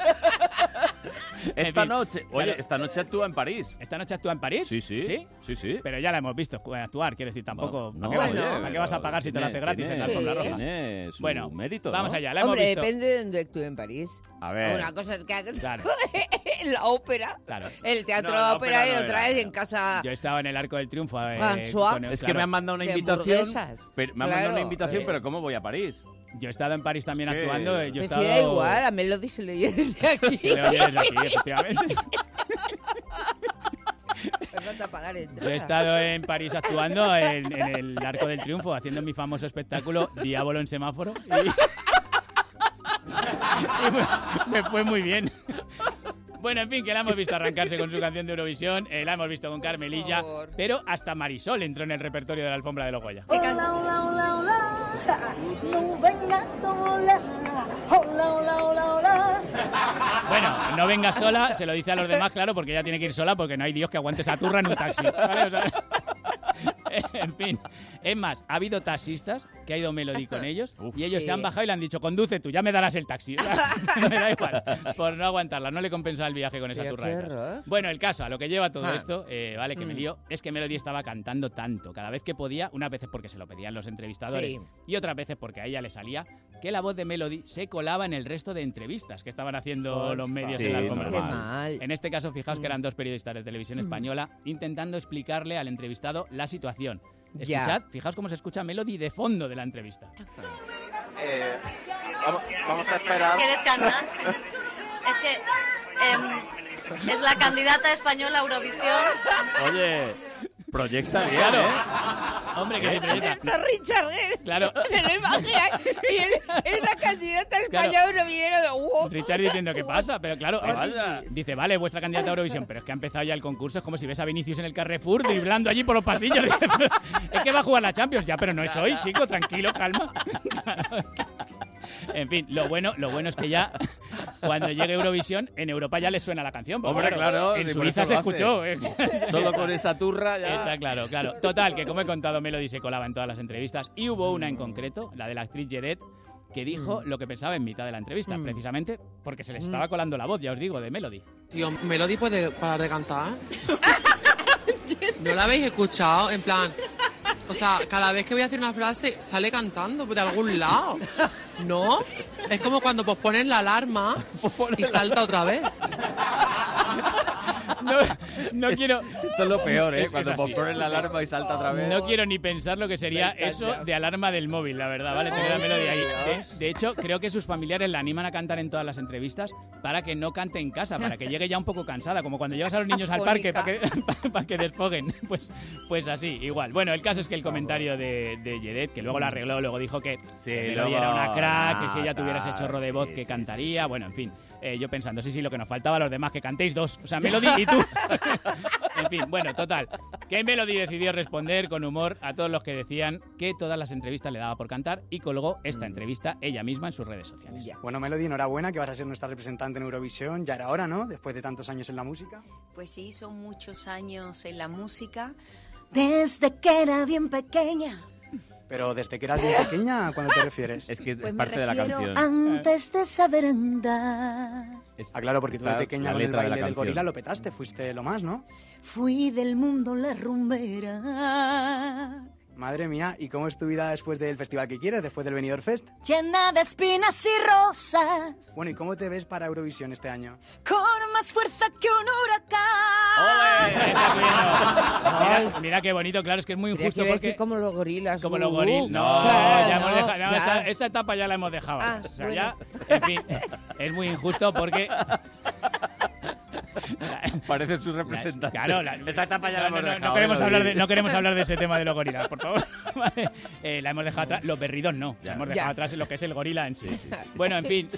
Esta noche actúa en París. ¿Esta noche actúa en París? Sí. Pero ya la hemos visto actuar, quiero decir, tampoco... No, ¿Para qué vas a pagar si te lo hace gratis en la alfombra roja? Bueno, mérito, vamos ¿no? allá, la hemos visto. Depende de dónde actúe en París. A ver. Una cosa es que hagas claro. en la ópera, el teatro de ópera y otra vez en casa... Yo estaba en el Arco del Triunfo. Es que me han mandado una invitación. Pero ¿cómo voy a París? Yo he estado en París también actuando. Yo he da igual, a Melody se le oye desde aquí. Se le oye desde aquí, efectivamente. Yo he estado en París actuando en el Arco del Triunfo, haciendo mi famoso espectáculo Diablo en semáforo. Y me fue muy bien. Bueno, en fin, que la hemos visto arrancarse con su canción de Eurovisión, la hemos visto con Carmelilla, pero hasta Marisol entró en el repertorio de la alfombra de los Goya. Hola, hola, hola, hola, no vengas sola, hola, hola, hola, hola. Bueno, no vengas sola, se lo dice a los demás, claro, porque ella tiene que ir sola porque no hay Dios que aguante esa turra en un taxi, ¿vale? O sea, en fin, es más, ha habido taxistas que ha ido Melody con ellos y ellos se han bajado y le han dicho, conduce tú, ya me darás el taxi. Me da igual, por no aguantarla, no le compensaba el viaje con esa turra. Bueno, el caso, a lo que lleva todo esto, vale, que me lío, es que Melody estaba cantando tanto, cada vez que podía, unas veces porque se lo pedían los entrevistadores y otras veces porque a ella le salía, que la voz de Melody se colaba en el resto de entrevistas que estaban haciendo los medios en la alfombra. En este caso, fijaos que eran 2 periodistas de televisión española intentando explicarle al entrevistado la situación. Escuchad, fijaos cómo se escucha Melody de fondo de la entrevista. Vamos a esperar. ¿Quieres cantar? Es que es la candidata española a Eurovisión. Oye, proyecta bien, claro. Hombre, que proyecta. Está Richard Gere. Claro. Se lo imagina. Y él es la candidata española a Eurovisión de wow. Richard diciendo, ¿qué pasa? Pero claro, dice, vale, vuestra candidata a Eurovisión, pero es que ha empezado ya el concurso, es como si ves a Vinicius en el Carrefour driblando allí por los pasillos. Es que va a jugar la Champions ya, pero no es hoy, chico, tranquilo, calma. En fin, lo bueno es que ya cuando llegue Eurovisión, en Europa ya les suena la canción. Hombre, claro, en Suiza se escuchó. Solo con esa turra ya. Está claro. Total, que como he contado, Melody se colaba en todas las entrevistas y hubo una en concreto, la de la actriz Jedet, que dijo lo que pensaba en mitad de la entrevista, precisamente porque se les estaba colando la voz, ya os digo, de Melody. Tío, ¿Melody puede parar de cantar? ¿No la habéis escuchado? En plan... O sea, cada vez que voy a hacer una frase sale cantando de algún lado. ¿No? Es como cuando posponen la alarma y salta otra vez. No quiero... Esto es lo peor, ¿eh? Cuando pones la alarma y salta otra vez. No quiero ni pensar lo que sería eso de alarma del móvil, la verdad, ¿vale? Tener la melodía ahí. De hecho, creo que sus familiares la animan a cantar en todas las entrevistas para que no cante en casa, para que llegue ya un poco cansada, como cuando llevas a los niños al parque para que desfoguen. Pues así, igual. Bueno, el caso es que el comentario de Yedet, que luego lo arregló, luego dijo que Melody era una crack, que si ella tuviera ese chorro de voz que cantaría, bueno, en fin. Yo pensando, sí, lo que nos faltaba a los demás, que cantéis dos. O sea, Melody y tú. En fin, bueno, total. Que Melody decidió responder con humor a todos los que decían que todas las entrevistas le daba por cantar y colgó esta entrevista ella misma en sus redes sociales. Bueno, Melody, enhorabuena, que vas a ser nuestra representante en Eurovisión. Ya era hora, ¿no? Después de tantos años en la música. Pues sí, son muchos años en la música. Desde que era bien pequeña. Pero desde que eras bien pequeña, ¿a cuándo te refieres? Es que es parte de la canción. Antes de saber andar. Claro, porque tú de pequeña con el baile del gorila lo petaste, fuiste lo más, ¿no? Fui del mundo la rumbera. Madre mía, ¿y cómo es tu vida después del festival que quieres, después del Benidorm Fest? Llena de espinas y rosas. Bueno, ¿y cómo te ves para Eurovisión este año? Con más fuerza que un huracán. Mira qué bonito, claro, es que es muy injusto porque... como los gorilas. Como los gorilas. No, claro, ya hemos dejado, esa etapa ya la hemos dejado. O sea, ya, en fin, es muy injusto porque... Parece su representante. Claro, esa etapa ya la hemos dejado. No queremos hablar de ese tema de los gorilas, por favor. Vale. La hemos dejado atrás. Los berridos no. La hemos dejado atrás en lo que es el gorila en sí. Bueno, en fin.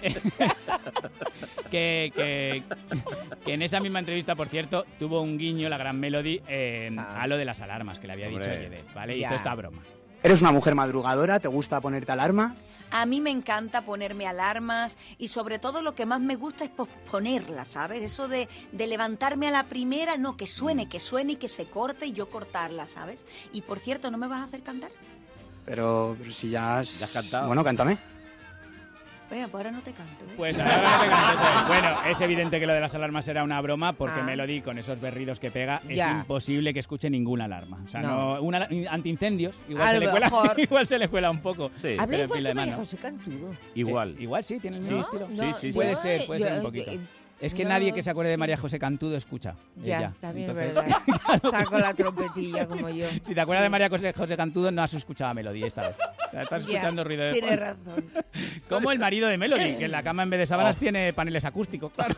que en esa misma entrevista, por cierto, tuvo un guiño la gran Melody a lo de las alarmas que le había dicho Yedet, ¿vale? Hizo esta broma. ¿Eres una mujer madrugadora? ¿Te gusta ponerte alarma? A mí me encanta ponerme alarmas y sobre todo lo que más me gusta es posponerlas, ¿sabes? Eso de levantarme a la primera, no, que suene y que se corte y yo cortarla, ¿sabes? Y por cierto, ¿no me vas a hacer cantar? Pero si ya has cantado. Bueno, cántame. Bueno, pues ahora no te canto, ¿eh? Pues ahora no te canto, ¿sabes? Bueno, es evidente que lo de las alarmas era una broma porque Melody, con esos berridos que pega, es imposible que escuche ninguna alarma. O sea, antiincendios, igual se le cuela un poco. Sí. Habla igual que María José Cantudo. Igual sí, tiene el mismo estilo. Sí. Puede ser un poquito. Es que nadie que se acuerde de María José Cantudo escucha. Ya, también es verdad. Está con la trompetilla como yo. Si te acuerdas de María José Cantudo, no has escuchado a Melody esta vez. O sea, estás escuchando ruido de fondo. Tienes razón. Como el marido de Melody, que en la cama en vez de sábanas tiene paneles acústicos, claro.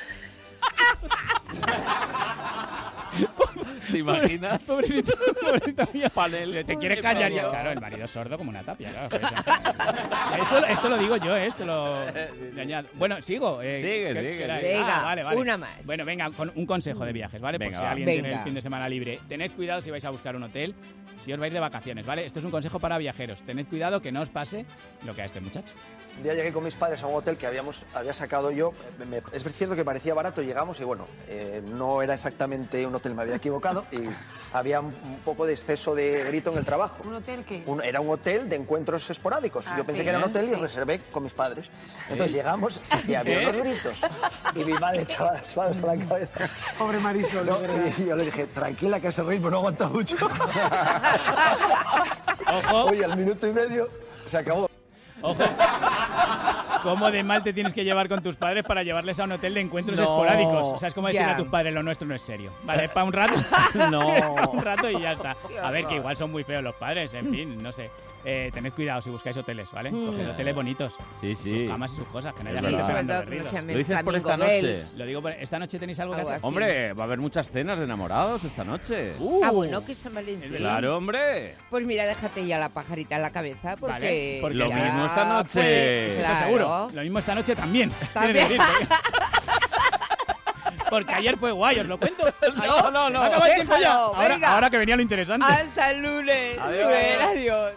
¿Te imaginas? Pobrecito mío. Panel. ¿Te quieres callar ya? Claro, el marido es sordo como una tapia. Claro. Esto lo digo yo, esto lo añado. Bueno, sigo. Sigue. Venga, vale. Una más. Bueno, venga, con un consejo de viajes, ¿vale? Por si alguien tiene el fin de semana libre. Tened cuidado si vais a buscar un hotel, si os vais de vacaciones, ¿vale? Esto es un consejo para viajeros. Tened cuidado que no os pase lo que a este muchacho. Un día llegué con mis padres a un hotel que había sacado yo. Es cierto que parecía barato, llegamos y bueno, no era exactamente un hotel, me había equivocado y había un poco de exceso de grito en el trabajo. ¿Un hotel qué? Era un hotel de encuentros esporádicos. Yo pensé que era un hotel y reservé con mis padres. Entonces llegamos y había unos gritos y mi madre echaba las manos a la cabeza. Pobre Marisol. No, y yo le dije, tranquila que ese ritmo no aguanta mucho. Ojo. Oye, al minuto y medio se acabó. Ojo, ¿cómo de mal te tienes que llevar con tus padres para llevarles a un hotel de encuentros esporádicos? O sea, es como decirle a tus padres, lo nuestro no es serio. Vale, para un rato. Un rato y ya está. A ver, que igual son muy feos los padres, en fin, no sé. Tened cuidado si buscáis hoteles, ¿vale? Coged hoteles bonitos. Sí. Sus camas y sus cosas, que no haya gente pegando berridos. ¿Lo dices por esta noche? Lo digo por esta noche. ¿Tenéis algo que hacer? Hombre, va a haber muchas cenas de enamorados esta noche. Bueno, que San Valentín. Claro, hombre. Pues mira, déjate ya la pajarita en la cabeza porque... Porque lo mismo esta noche. Pues, claro. Seguro. Lo mismo esta noche también. Porque ayer fue guay, os lo cuento. No. Acaba el tiempo ya. Ahora que venía lo interesante. Hasta el lunes. Adiós.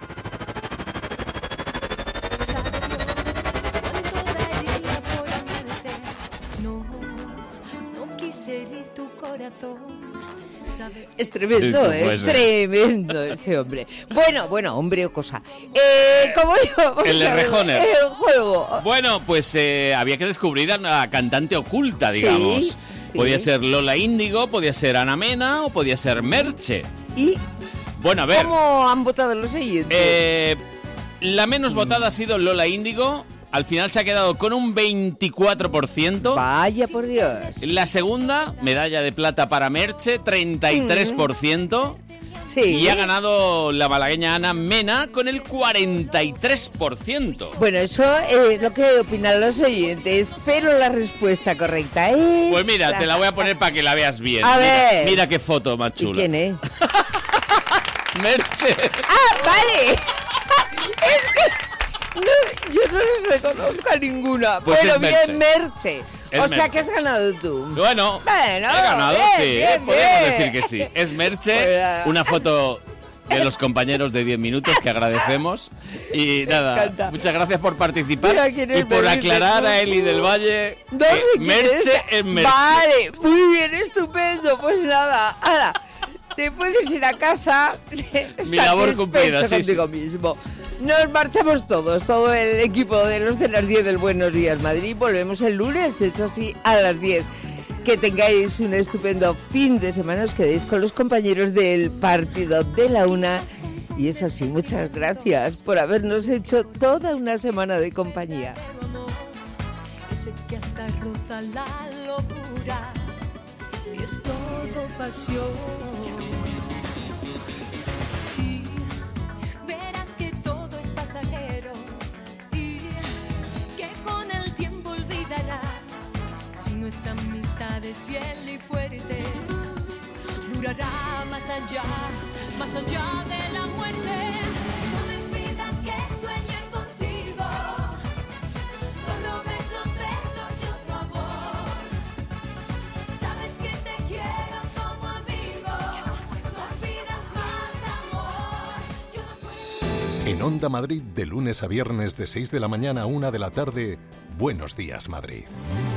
No quise herir tu corazón. Es tremendo, es tremendo ese hombre. Bueno, hombre o cosa. Como yo, el Rejoner. El juego. Bueno, pues había que descubrir a una cantante oculta, digamos. Sí. Podía ser Lola Índigo, podía ser Ana Mena o podía ser Merche. Y bueno, a ver. ¿Cómo han votado los oyentes? La menos votada ha sido Lola Índigo. al final se ha quedado con un 24%. Vaya por Dios. La segunda, medalla de plata para Merche, 33%. Sí. Y ha ganado la malagueña Ana Mena con el 43%. Bueno, eso es lo que opinan los oyentes, pero la respuesta correcta es... Pues mira, te la voy a poner para que la veas bien. A ver. Mira qué foto más chula. ¿Y quién es? Merche. ¡Ah, vale! Es que... No, yo no les reconozco a ninguna. Pues pero es bien Merche. Es o sea Merche. que has ganado tú. Bueno, he ganado, bien, sí. bien, Podemos bien. decir que sí. Es Merche, una foto de los compañeros de 10 minutos que agradecemos. Y nada, muchas gracias por participar y por aclarar a Eli del Valle que Merche es Merche. Vale, muy bien, estupendo. Pues nada, ahora te puedes ir a casa. Mi labor cumplida, sí, contigo mismo. Nos marchamos todos, todo el equipo de los de las 10 del Buenos Días Madrid. Volvemos el lunes, hecho así, a las 10. Que tengáis un estupendo fin de semana, os quedéis con los compañeros del partido de la una. Y eso sí, muchas gracias por habernos hecho toda una semana de compañía. Ese que hasta roza la locura y es todo pasión. Sí, verás que todo es pasajero y que con el tiempo olvidarás. Si nuestra amistad es fiel y fuerte, durará más allá de la muerte. No me pidas que sueñe contigo, no robes los besos de otro amor. Sabes que te quiero como amigo, no pidas más amor. Yo no puedo. En Onda Madrid, de lunes a viernes de 6 de la mañana a 1 de la tarde, Buenos Días Madrid.